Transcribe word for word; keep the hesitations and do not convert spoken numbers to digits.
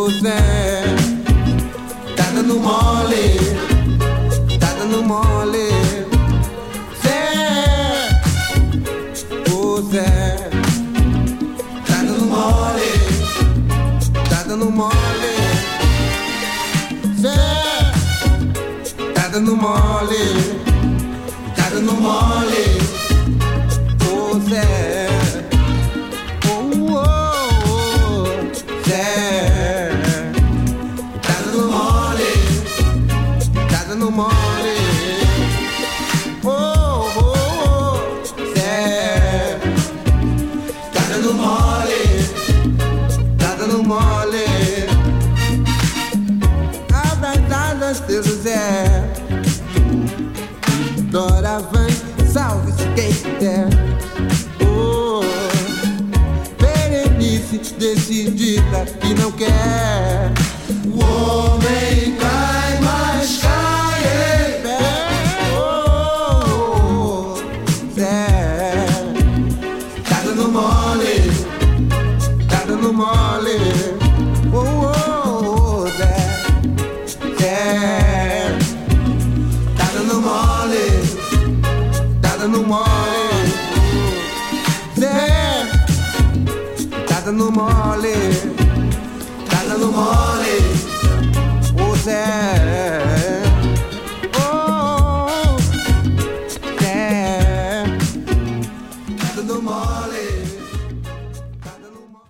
Ô Zé, tá dando mole, tá dando mole. Zé, ô Zé, tá dando mole, tá dando mole. Zé, tá dando mole, tá dando mole. Ô Zé, oh, oh, oh, Zé, tá dando mole, tá dando mole. Oh, oh, oh, Zé, tá dando mole, tá dando mole. Abraçadas de José, Doravan, salve-se quem puder. Oh, Berenice decidida que não quer. O homem cai, mas cai em pé. Oh, oh, oh, Zé, tá dando mole, tá dando mole. Oh, oh, oh, Zé, Zé, tá dando mole, tá dando mole. Zé, tá dando mole, tá dando mole. Ô Zé,